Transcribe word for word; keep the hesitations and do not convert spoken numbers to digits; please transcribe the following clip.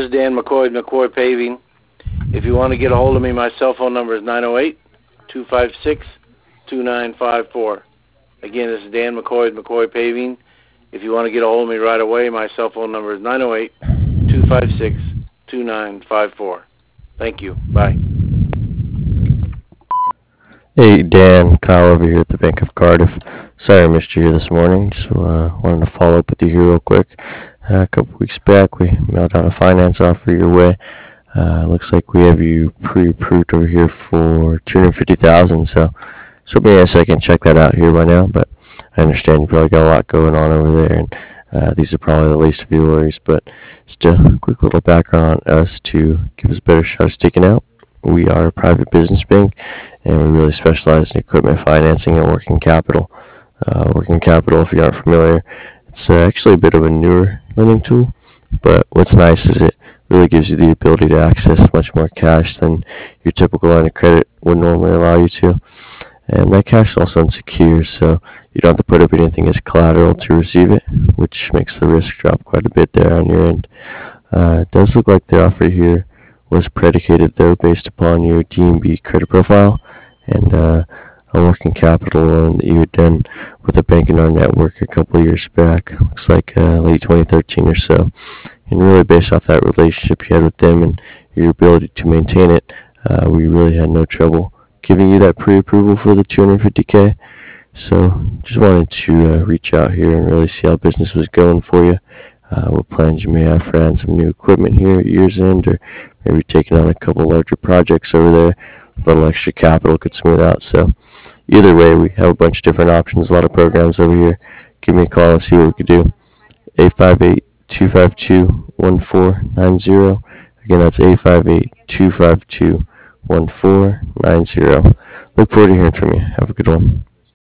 is Dan McCoy, McCoy Paving. If you want to get a hold of me, my cell phone number is nine oh eight, two five six, two nine five four. Again, this is Dan McCoy, McCoy Paving. If you want to get a hold of me right away, my cell phone number is nine oh eight, two five six, two nine five four. Thank you. Bye. Hey Dan, Kyle over here at the Bank of Cardiff. Sorry I missed you here this morning. Just uh, wanted to follow up with you here real quick. Uh, a couple weeks back, we mailed out a finance offer your way. Uh, looks like we have you pre-approved over here for two hundred fifty thousand dollars. So, so maybe I can check that out here by now. But I understand you probably got a lot going on over there, and uh, these are probably the least of your worries. But just a quick little background on us to give us a better shot of sticking out. We are a private business bank, and we really specialize in equipment financing and working capital. Uh, working capital, if you aren't familiar, it's uh, actually a bit of a newer lending tool, but what's nice is it really gives you the ability to access much more cash than your typical line of credit would normally allow you to. And that cash is also unsecured, so you don't have to put up anything as collateral to receive it, which makes the risk drop quite a bit there on your end. Uh, it does look like the offer here was predicated though based upon your D and B credit profile and uh, a working capital loan that you had done with a bank in our network a couple of years back. Looks like uh, late twenty thirteen or so. And really based off that relationship you had with them and your ability to maintain it, uh, we really had no trouble giving you that pre-approval for the two hundred fifty K. So just wanted to uh, reach out here and really see how business was going for you. Uh, what plans you may have for adding some new equipment here at year's end, or maybe taking on a couple larger projects over there. A little extra capital could smooth out. So either way, we have a bunch of different options, a lot of programs over here. Give me a call and see what we could do. eight five eight, two five two, one four nine zero. Again, that's eight five eight, two five two, one four nine zero. Look forward to hearing from you. Have a good one.